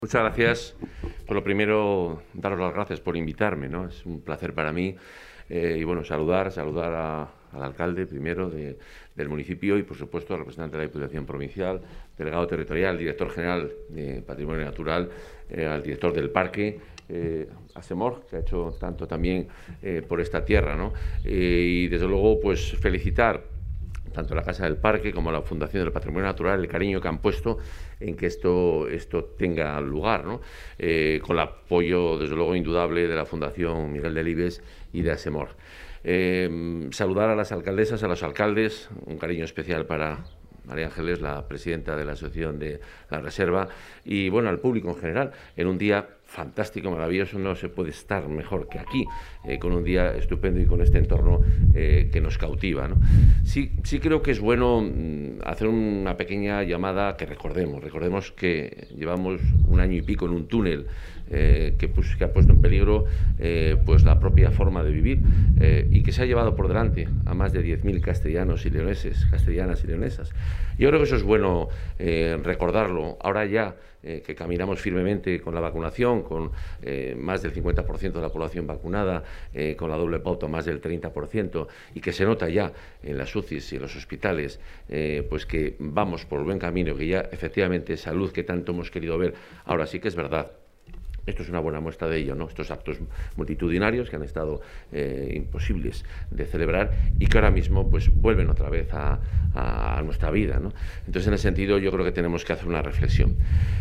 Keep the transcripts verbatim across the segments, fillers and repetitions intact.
Muchas gracias. Por lo primero, daros las gracias por invitarme, ¿no? Es un placer para mí. Eh, y bueno, saludar, saludar a, al alcalde primero de, del municipio y, por supuesto, al representante de la Diputación Provincial, delegado territorial, director general de Patrimonio Natural, eh, al director del parque, eh, a Semor, que ha hecho tanto también eh, por esta tierra, ¿no? Eh, y, desde luego, pues felicitar tanto la Casa del Parque como la Fundación del Patrimonio Natural, el cariño que han puesto en que esto, esto tenga lugar, ¿no? Eh, con el apoyo, desde luego, indudable de la Fundación Miguel Delibes y de ASEMOR. Eh, saludar a las alcaldesas, a los alcaldes, un cariño especial para María Ángeles, la presidenta de la Asociación de la Reserva, y, bueno, al público en general, en un día fantástico, maravilloso. No se puede estar mejor que aquí, eh, con un día estupendo y con este entorno eh, que nos cautiva, ¿no? Sí, sí creo que es bueno mm, hacer una pequeña llamada que recordemos. Recordemos que llevamos un año y pico en un túnel eh, que, pues, que ha puesto en peligro eh, pues la propia forma de vivir eh, y que se ha llevado por delante a más de diez mil castellanos y leoneses, castellanas y leonesas. Yo creo que eso es bueno eh, recordarlo. Ahora ya eh, que caminamos firmemente con la vacunación, con eh, más del cincuenta por ciento de la población vacunada, eh, con la doble pauta más del treinta por ciento, y que se nota ya en las U C Is y en los hospitales, eh, pues que vamos por el buen camino, que ya efectivamente salud que tanto hemos querido ver, ahora sí que es verdad. Esto es una buena muestra de ello, ¿no? Estos actos multitudinarios que han estado eh, imposibles de celebrar y que ahora mismo pues vuelven otra vez a, a, a nuestra vida, ¿no? Entonces, en ese sentido, yo creo que tenemos que hacer una reflexión.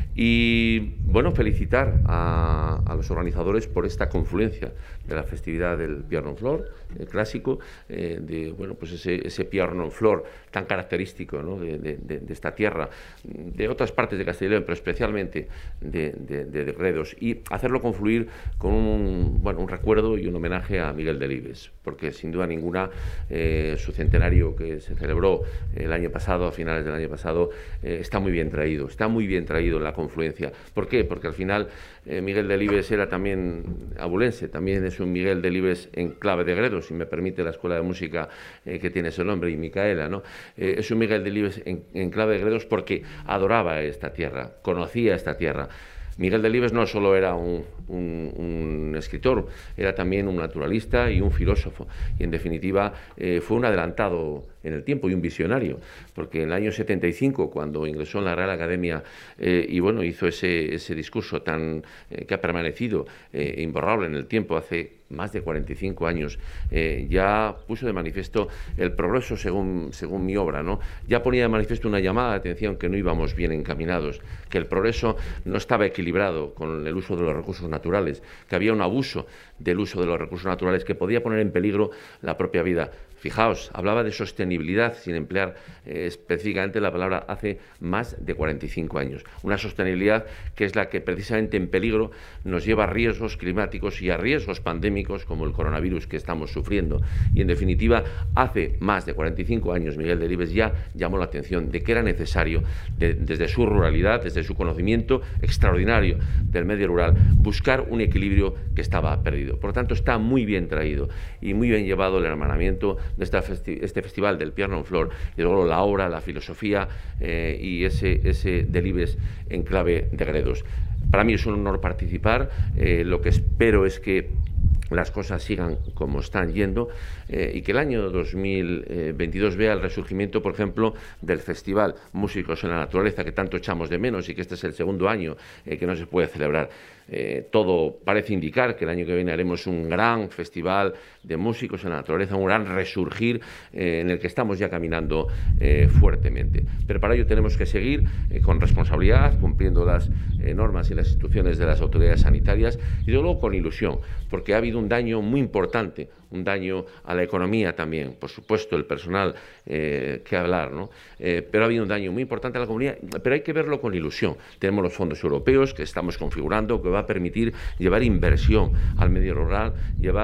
Y, bueno, felicitar a, a los organizadores por esta confluencia de la festividad del Piorno en Flor, el clásico, eh, de, bueno, pues ese, ese Piorno en Flor tan característico, ¿no? de, de, de esta tierra, de otras partes de Castilla y León, pero especialmente de, de, de, de Gredos, y hacerlo confluir con un, bueno, un recuerdo y un homenaje a Miguel Delibes, porque sin duda ninguna eh, su centenario que se celebró el año pasado, a finales del año pasado, eh, está muy bien traído, está muy bien traído en la confluencia. ¿Por qué? Porque al final eh, Miguel Delibes era también abulense, también es un Miguel Delibes en clave de Gredos, si me permite la escuela de música eh, que tiene ese nombre, y Micaela, ¿no? Eh, es un Miguel Delibes en, en clave de Gredos porque adoraba esta tierra, conocía esta tierra. Miguel Delibes no solo era un, un, un escritor, era también un naturalista y un filósofo, y en definitiva eh, fue un adelantado en el tiempo y un visionario, porque en el año setenta y cinco, cuando ingresó en la Real Academia eh, y bueno, hizo ese, ese discurso tan eh, que ha permanecido eh, imborrable en el tiempo, hace más de cuarenta y cinco años, eh, ya puso de manifiesto el progreso según, según mi obra, ¿no? Ya ponía de manifiesto una llamada de atención que no íbamos bien encaminados, que el progreso no estaba equilibrado con el uso de los recursos naturales, que había un abuso del uso de los recursos naturales que podía poner en peligro la propia vida. Fijaos, hablaba de sostenibilidad sin emplear eh, específicamente la palabra hace más de cuarenta y cinco años. Una sostenibilidad que es la que precisamente en peligro nos lleva a riesgos climáticos y a riesgos pandémicos como el coronavirus que estamos sufriendo. Y en definitiva, hace más de cuarenta y cinco años Miguel Delibes ya llamó la atención de que era necesario, de, desde su ruralidad, desde su conocimiento extraordinario del medio rural, buscar un equilibrio que estaba perdido. Por lo tanto, está muy bien traído y muy bien llevado el hermanamiento de esta festi este festival del Piorno en Flor, y luego la obra, la filosofía eh, y ese, ese Delibes en clave de Gredos. Para mí es un honor participar, eh, lo que espero es que las cosas sigan como están yendo eh, y que el año dos mil veintidós vea el resurgimiento, por ejemplo, del Festival Músicos en la Naturaleza, que tanto echamos de menos y que este es el segundo año eh, que no se puede celebrar. Eh, todo parece indicar que el año que viene haremos un gran festival de músicos en la naturaleza, un gran resurgir eh, en el que estamos ya caminando eh, fuertemente. Pero para ello tenemos que seguir eh, con responsabilidad, cumpliendo las eh, normas y las instrucciones de las autoridades sanitarias, y luego con ilusión, porque ha habido un daño muy importante, un daño a la economía también, por supuesto el personal eh, que hablar, ¿no? Eh, pero ha habido un daño muy importante a la comunidad, pero hay que verlo con ilusión. Tenemos los fondos europeos que estamos configurando, que va a permitir llevar inversión al medio rural, llevar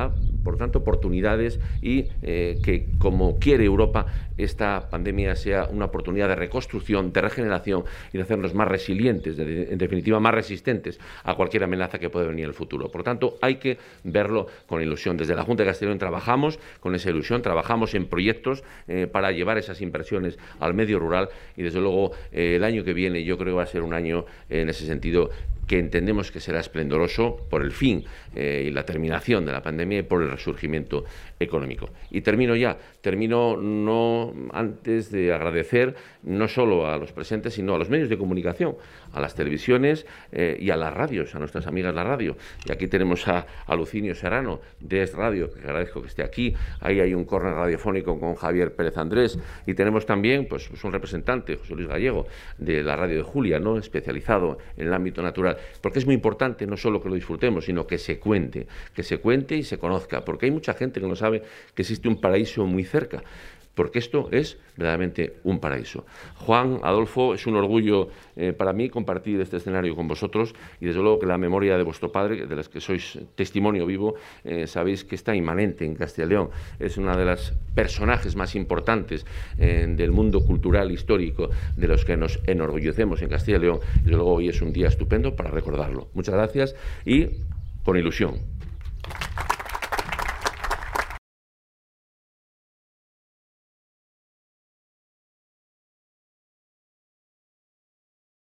por tanto, oportunidades y eh, que, como quiere Europa, esta pandemia sea una oportunidad de reconstrucción, de regeneración y de hacernos más resilientes, de, en definitiva, más resistentes a cualquier amenaza que pueda venir en el futuro. Por tanto, hay que verlo con ilusión. Desde la Junta de Castilla y León trabajamos con esa ilusión, trabajamos en proyectos eh, para llevar esas inversiones al medio rural y, desde luego, eh, el año que viene yo creo que va a ser un año, eh, en ese sentido, que entendemos que será esplendoroso por el fin eh, y la terminación de la pandemia y por el resurgimiento económico. Y termino ya, termino no antes de agradecer no solo a los presentes, sino a los medios de comunicación, a las televisiones eh, y a las radios, a nuestras amigas de la radio. Y aquí tenemos a, a Lucinio Serrano de Es Radio, que agradezco que esté aquí. Ahí hay un córner radiofónico con Javier Pérez Andrés, y tenemos también pues, pues un representante, José Luis Gallego, de la radio de Julia, ¿no?, especializado en el ámbito natural. Porque es muy importante no solo que lo disfrutemos, sino que se cuente, que se cuente y se conozca, porque hay mucha gente que no sabe que existe un paraíso muy cerca, porque esto es verdaderamente un paraíso. Juan, Adolfo, es un orgullo eh, para mí compartir este escenario con vosotros, y desde luego que la memoria de vuestro padre, de las que sois testimonio vivo, eh, sabéis que está inmanente en Castilla y León. Es una de las personajes más importantes eh, del mundo cultural histórico, de los que nos enorgullecemos en Castilla y León, y desde luego hoy es un día estupendo para recordarlo. Muchas gracias y con ilusión.